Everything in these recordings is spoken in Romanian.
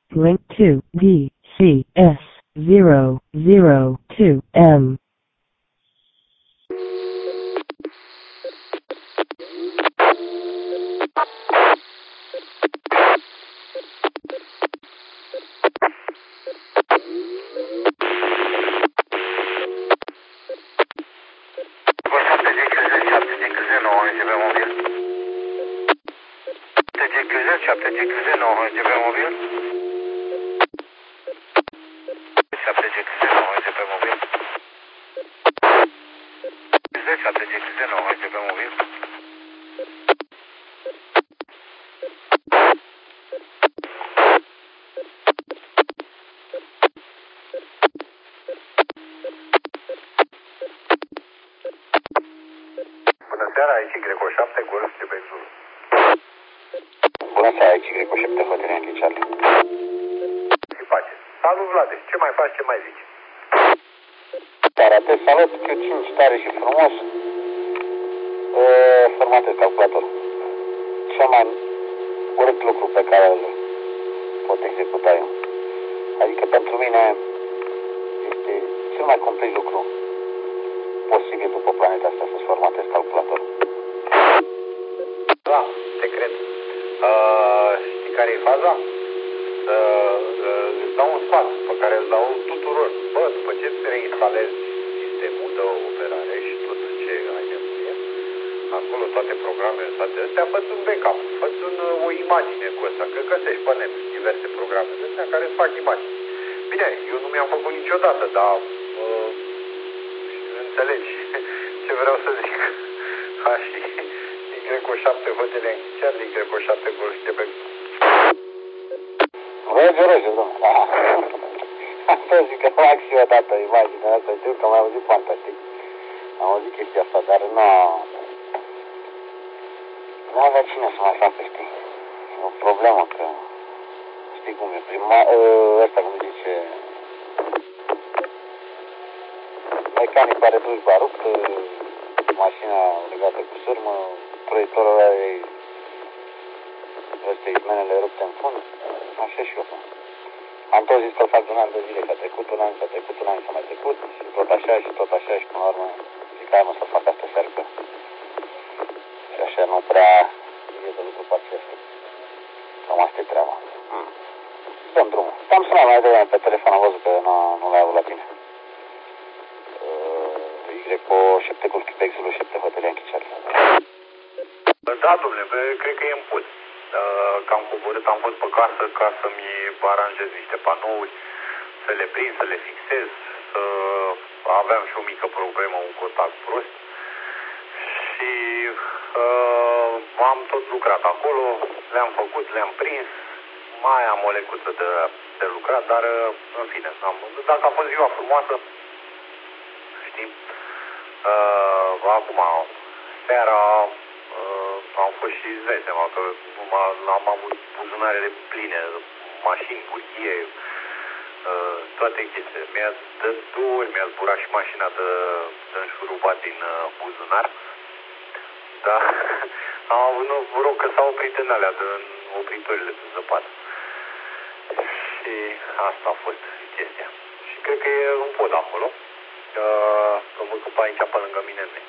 link to DCS002M. Bună seara, aici Greco 7, Golf de Bezul. Bună seara, aici Greco 7, Hotel Yankee Charlie. Ce faci? Salut, Vlade. Ce mai faci, ce mai zici? Te salut, Q5 tare și frumos. Formatez calculator. Cel mai urât lucru pe care îl pot executa eu. Adică pentru mine este cel mai complet lucru posibil după planeta asta să-ți formatez calculatorul. Da, te cred. Știi care e faza? Îți dau un sfat pe care îl dau tuturor. Bă, după ce îți reinstalezi sistemul de operare și tot ce ai nevoie, acolo toate programele toate astea, fă-ți un backup, fă-ți o imagine cu asta, că găsești pe net diverse programe de astea care îți fac imagini. Bine, eu nu mi-am făcut niciodată, dar înțelegi ce vreau să zic. Așa, Greco 7 Hotel Yankee Charlie, Greco 7 Golf Quebec. Rege, domnule. Asta zic că fac și eu odată imaginea asta, știu că am mai auzit fantastic. Am auzit chestia asta, dar nu avea cine să mai facă, știi? E o problemă că, știi cum e, ăsta cum zice, mecanicul are dus baruc, mașina legată cu sârmă, proiectorul are ăsta izmenele rupte în fund, așa și eu. Am tot zis că îl fac de un an de zile, că a trecut un an, s-a trecut un an, s-a mai trecut și tot așa și până la urmă zic că nu să fac asta searcă. Și așa nu prea e de lucru pacient. Cam asta e treaba. Dăm drumul. Am sunat mai devreme pe telefon, am văzut că nu l-ai avut la tine. Greco 7 Golf Quebec Zulu 7 Hotel Yankee Charlie. Da, domnule, cred că e în pod. Că am coborât, am fost pe casă ca să-mi aranjez niște panouri, să le prind, să le fixez, să aveam și o mică problemă, un contact prost și am tot lucrat acolo, le-am făcut, le-am prins, mai am o lecuță de lucrat, dar în fine, dacă a fost ziua frumoasă, știi, acum, seara, am fost și îți dai seama că am avut buzunarele pline, mașini, cutie, toate chestiile. De 2 ori mi-a zburat și mașina de înșurubat din buzunar. Da, am avut noroc că s-au oprit în alea, în opritorile de zăpadă. Și asta a fost chestia. Și cred că e un pod acolo. Că văd că pe aici, pe lângă mine, nu e.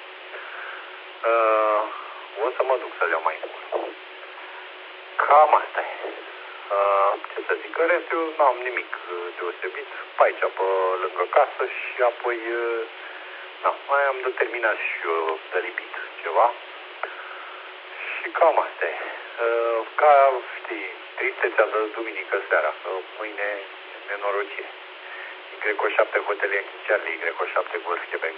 O să mă duc să-l iau mai încolo. Cam asta e. Ce să zic, în rest eu n-am nimic deosebit. Pe aici, pe lângă casă și apoi mai am de terminat și eu de lipit ceva. Și cam asta e. Ca, știi, tristețea de duminică seara, că mâine e nenorocire. Greco 7 Hotel Yankee Charlie, Greco 7 Golf Quebec.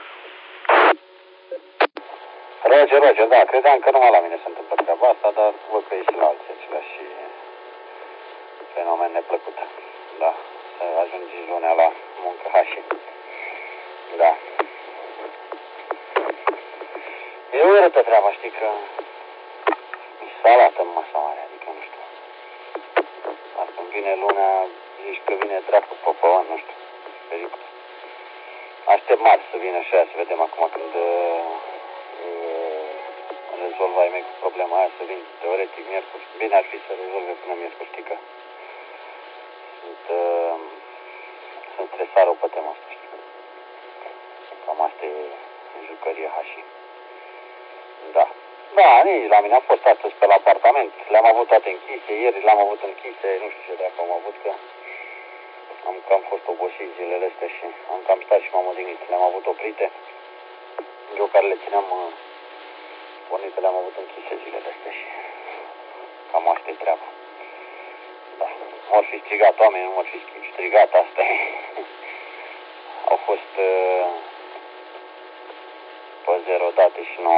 Roger, da, credeam că numai la mine se întâmplă treaba asta, dar văd că e și la alții același fenomen neplăcut. Da, să ajungi lunea la muncă, hași. Da. E urâtă treaba, știi că e salată în masa mare, adică nu știu. Dar când vine lunea, zici că vine dracu pe pământ, nu știu, pericol. Aștept marți să vină și aia, să vedem acum când rezolvă ai mei cu problema aia, să vin teoretic miercuri. Bine ar fi să rezolve până miercuri, știi că sunt stresat rău pe tema asta, știi? Cam asta e jucăria hașii. Da. Da, nici la mine a fost astăzi pe la apartament. Le-am avut toate închise, ieri le-am avut închise, nu știu ce dacă am avut, că am cam fost obosit zilele astea și am cam stat și m-am odihnit. Le-am avut oprite. Eu care le țineam pornite, le-am avut închise zilele astea și cam asta e treaba. Da. M-ar fi strigat oamenii, nu m-ar fi strigat, asta e. Au fost pe 0 date și nu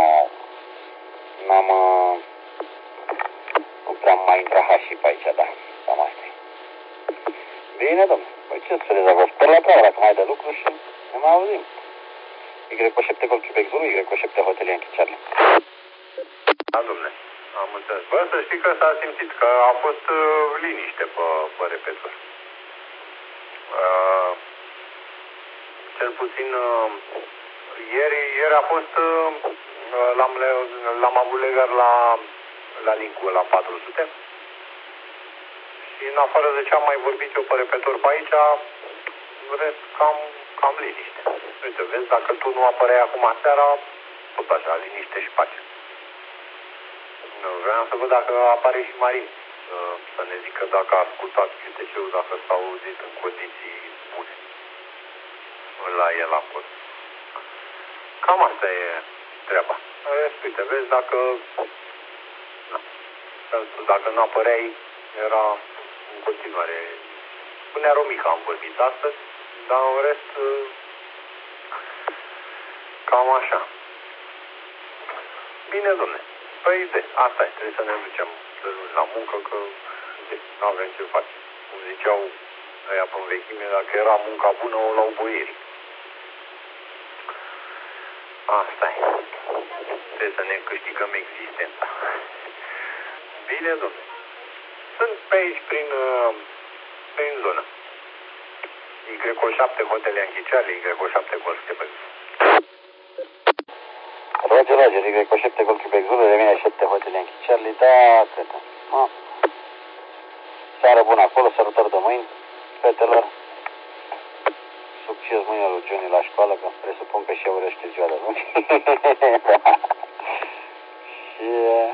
prea mai intra hașii pe aici, da. Cam asta e. Bine, domnule. Păi ce să vă sper la treabă, dacă mai de lucru și ne mai auzim. Y7 Golf Quebec Zulu, Y7 Hotel Yankee Charlie. Da, domnule. Am înțeles. Bă, să știi că s-a simțit că a fost liniște pe repetor. Cel puțin ieri a fost l-am avut legat la link-ul la 400 și în afară de ce am mai vorbit eu pe repetor pe aici, în rest cam liniște. Uite, vezi, dacă tu nu apăreai acum seara, tot așa, liniște și pace. Vreau să văd dacă apare și Marin, să ne zică dacă a ascultat QTC-ul, dacă s-a auzit în condiții bune la el acolo. Cam asta e treaba. Uite, vezi, dacă nu apăreai, era în continuare. Cu Nea Romica am vorbit astăzi, dar în rest, cam așa. Bine, domne. Păi, asta e, trebuie să ne ducem la muncă, că nu avem ce face. Cum ziceau ăia pe vechime, dacă era munca bună, o luau boierii. Asta e. Trebuie să ne câștigăm existența. Bine, domne. Sunt pe aici prin zonă. Y7 Hotel Yankee Charlie, Y7 Golf Quebec. Roger, Y7 Golf Quebec Zulu, devine 7 Hotel Yankee Charlie, da, cred. Seară bună acolo, sărutări de mâini, fetelor. Succes mâine lui Johnny la școală, că presupun că și eu urăște ziua de luni. Și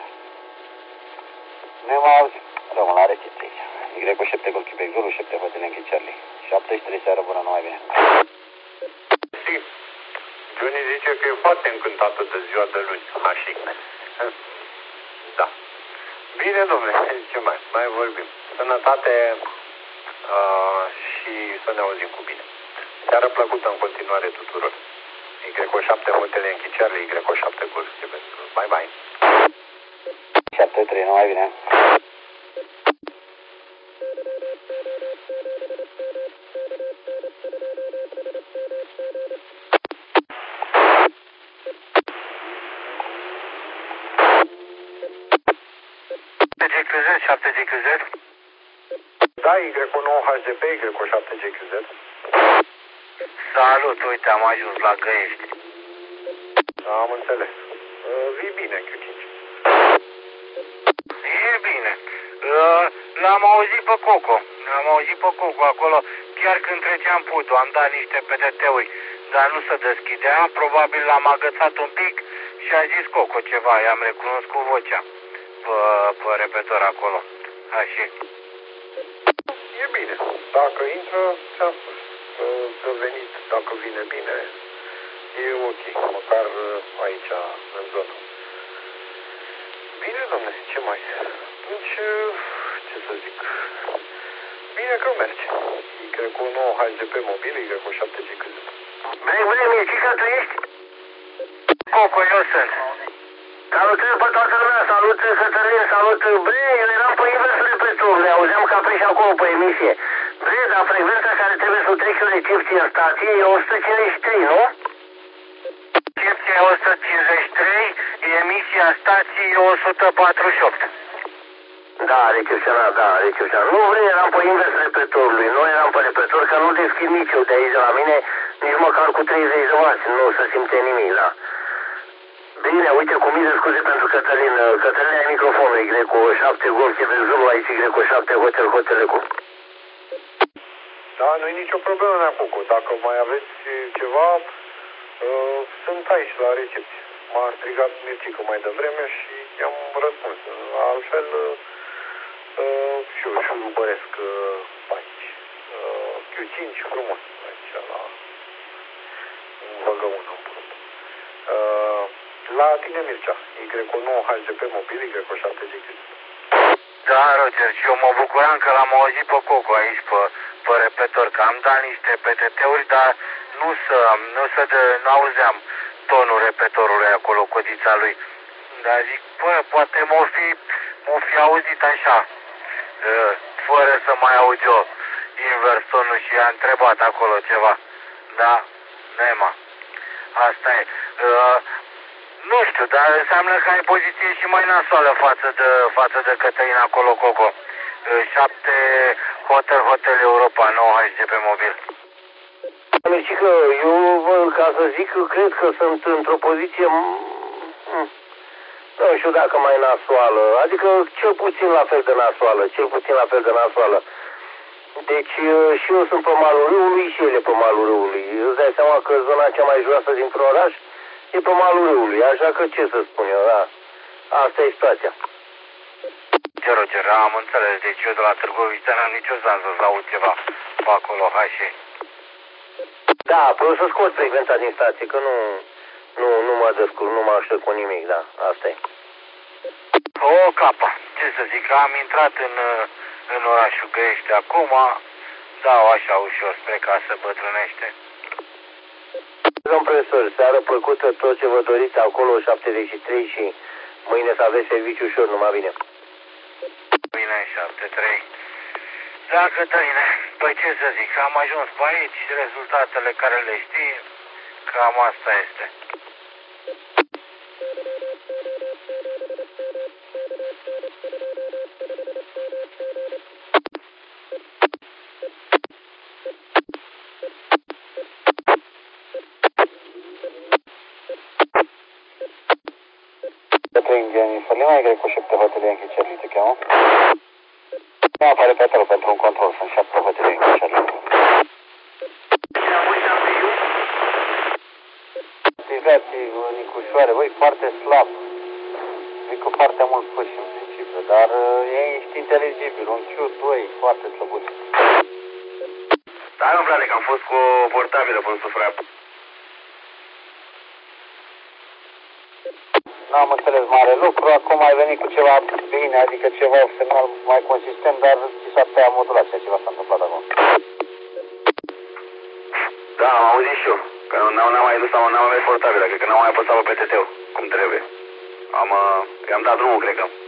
ne mai auzim. Rămân la rețetă aici. Y7 Golf Quebec Zulu, 7 Hotel Yankee Charlie. 73, seară bună, numai bine. Johnny zice că e foarte încântată de ziua de luni, așa. Da. Bine, domnule, ce mai vorbim. Sănătate și să ne auzim cu bine. Seară plăcută în continuare tuturor. Y7 Hotel Yankee Charlie, Y7 Golf Quebec. Bye, bye. 73, numai bine. GQZ, 7 GQZ. Da, Y9 HDP, Y7 GQZ. Salut, uite, am ajuns la Găiești. Am înțeles. Vii bine, Q5. E bine. L-am auzit pe Coco. Acolo, chiar când treceam putul, am dat niște PDT-uri, dar nu se deschidea. Probabil l-am agățat un pic și a zis Coco ceva, i-am recunoscut vocea pe repetor acolo. Așa. E bine. Dacă intră, ți-am spus. Să veniți, dacă vine bine, e ok. Măcar aici, în zonă. Bine, domne, ce mai? Atunci, ce să zic? Bine că merge. Y9 HDP mobil, Y7 GQZ. Bine, Mircica, tu ești? Coco, eu sunt. Salutări pe toată lumea, salut Cătălin, salut. Bre, eu eram pe invers repetor, le auzeam ca pe și acolo pe emisie. Bre, dar frecvența care trebuie să o trec eu recepție în stație e 153, nu? Recepția e 153, emisia stației e 148. Da, recepționat. Nu, bre, eram pe invers repetorului, nu eram pe repetor, că nu deschid nici eu de aici la mine, nici măcar cu 30 de wați, nu se simte nimic, da. Bine, uite, cu mine scuze pentru Cătălin. Cătălin, ai microfonul, Y7 Golf Quebec Zulu, aici Y7 Hotel Eco. Da, nu e nicio problemă, Neacucu. Dacă mai aveți ceva, sunt aici la recepție. M-a strigat Mircică mai devreme și i-am răspuns. Altfel, și eu șurubăresc aici. Q5 frumos aici la Băgăună în Prut. La tine, Mircea, Y9 HGP mobil, Y7 Da, Roger, și eu mă bucuram că l-am auzit pe Coco aici, pe repetor, că am dat niște PTT-uri, dar n-auzeam tonul repetorului acolo, codița lui. Dar zic, poate m-o fi auzit așa, fără să mai aud eu invers tonul și a întrebat acolo ceva. Da, Nema. Asta e. Nu știu, dar înseamnă că ai poziție și mai nasoală față de Cătălin acolo, Coco. 7 Hotel Europa, 9 HGP mobil. Mircică, eu, ca să zic, cred că sunt într-o poziție, nu știu dacă mai nasoală, adică cel puțin la fel de nasoală, Deci și eu sunt pe malul râului și el e pe malul râului. Îți dai seama că zona cea mai joasă dintr-un oraș e pe malul râului, așa că ce să spun eu, da? Asta e situația. Roger, am înțeles, deci eu de la Târgoviște n-am nicio șansă să aud ceva pe acolo, hașe. Da, păi o să scot frecvența din stație, că nu mă descurc, nu mă aștept cu nimic, da, asta e. O capa, ce să zic, am intrat în orașul Găiești acum, dau așa ușor spre casă bătrânește. Domn profesor, seară plăcută, tot ce vă doriți acolo, 73 și mâine să aveți serviciu ușor, numai bine. Bine, 73. Da, Cătăline, păi ce să zic, am ajuns pe aici, rezultatele care le știi, cam asta este. Indian Lima, Y7 Hotel Yankee Charlie, te cheamă? Nu apare pe acolo pentru un control, sunt 7 Hotel Yankee Charlie. Activați Nicușoare, băi, foarte slab. Vii cu foarte mult puși în principiu, dar ești inteligibil, un Q2 foarte slăbuț. Da, nu, frate, că am fost cu o portabilă până sufra. N-am înțeles mare lucru, acum ai venit cu ceva bine, adică ceva semnal mai consistent, dar ți s-a tăiat modulația, ceva s-a întâmplat acum. Da, am auzit și eu, că n-am mai dus, n-am mai mers portabilă, cred că n-am mai apăsat pe PTT-ul, cum trebuie. I-am dat drumul, cred că.